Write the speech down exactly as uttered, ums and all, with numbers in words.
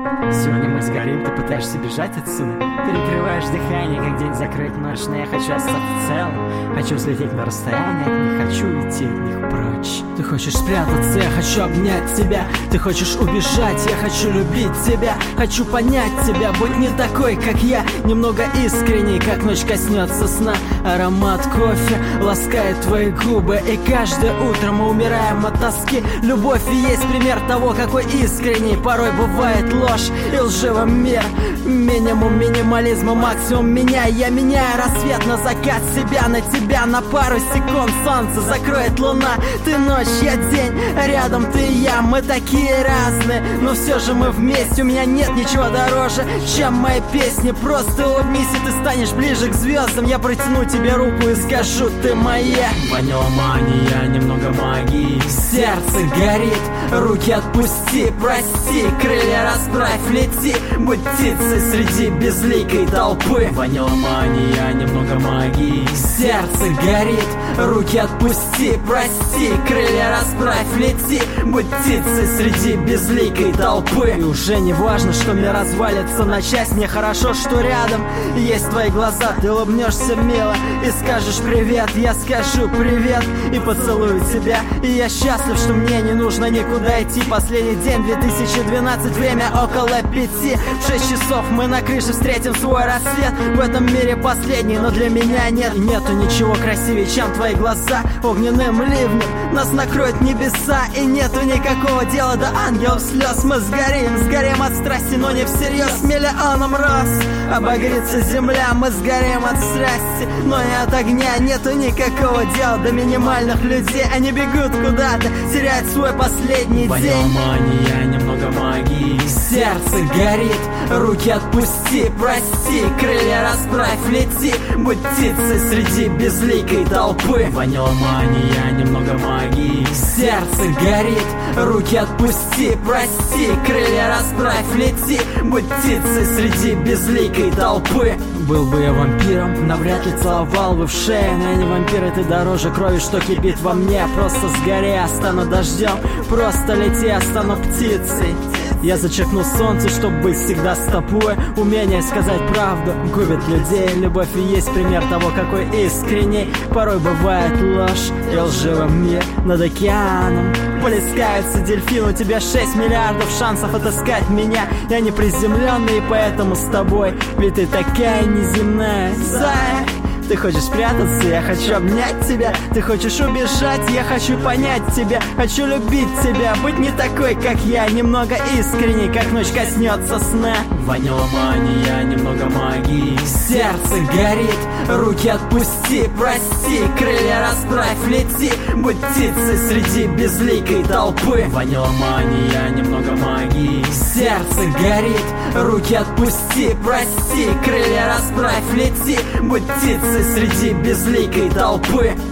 Сегодня мы сгорим, ты пытаешься бежать отсюда. Перекрываешь дыхание, как день закрыть ночь. Но я хочу остаться целым, хочу взлететь на расстояние от них, хочу уйти от них прочь. Ты хочешь спрятаться, я хочу обнять тебя. Ты хочешь убежать, я хочу любить тебя. Хочу понять тебя, будь не такой, как я. Немного искренний, как ночь коснется сна. Аромат кофе ласкает твои губы. И каждое утро мы умираем от тоски. Любовь и есть пример того, какой искренний порой бывает ложь и лживый мир. Минимум минимализма, максимум меня. Я меняю рассвет на закат, себя на тебя. На пару секунд солнце закроет луна. Ты ночь, я день, рядом ты и я. Мы такие разные, но все же мы вместе. У меня нет ничего дороже, чем мои песни. Просто улыбнись, и ты станешь ближе к звездам. Я протяну тебе руку и скажу, ты моя. Ваниломания, немного магии. Сердце горит, руки отпусти, прости. Крылья расправь, лети, будь птицей среди безликой толпы. Ваниломания, немного магии. Сердце горит, руки отпусти, прости. Крылья расправь, лети, будь птицей среди безликой толпы. И уже не важно, что мне развалится на часть. Мне хорошо, что рядом есть твои глаза. Ты улыбнешься мило и скажешь привет. Я скажу привет и поцелую тебя. И я счастлив, что мне не нужно никуда идти. Последний день две тысячи двенадцать, время около пяти. В шесть часов мы на крыше встретим свой рассвет. В этом мире последний, но для меня нет. Нету ничего красивее, чем твои глаза. Огненным ливнем нас накроют небеса. И нету никакого дела до ангелов слез. Мы сгорим, сгорим от страсти, но не всерьез. Миллионом раз обогрится земля. Мы сгорим от страсти, но не от огня. Нету никакого дела до минимальных людей. Они бегут куда-то, теряют свой последний день. Ваниломания, немного магии. Сердце горит, руки отпусти, прости. Крылья расправь, лети, будь птицей среди безликой толпы. Ваниломания, немного магии. Сердце горит, руки отпусти, прости. Крылья расправь, лети, будь птицей среди безликой толпы. Был бы я вампиром, навряд ли целовал бы в шею. Но я не вампир, и ты дороже крови, что кипит во мне. Просто сгори, я стану дождем. Просто лети, я стану птицей. Я зачеркну солнце, чтобы быть всегда с тобой. Умение сказать правду губит людей. Любовь и есть пример того, какой искренней порой бывает ложь и лживый мир. Над океаном плескаются дельфины. У тебя шесть миллиардов шансов отыскать меня. Я не приземленный, и поэтому с тобой. Ведь ты такая неземная, зая. Ты хочешь спрятаться, я хочу обнять тебя. Ты хочешь убежать, я хочу понять тебя. Хочу любить тебя, быть не такой, как я. Немного искренней, как ночь коснется сна. Ваниломания, немного магии. Сердце горит, руки отпусти, прости. Крылья расправь, лети, будь птицей среди безликой толпы. Ваниломания, немного магии. Сердце горит, руки отпусти, прости. Крылья расправь, лети, будь птицей среди безликой толпы.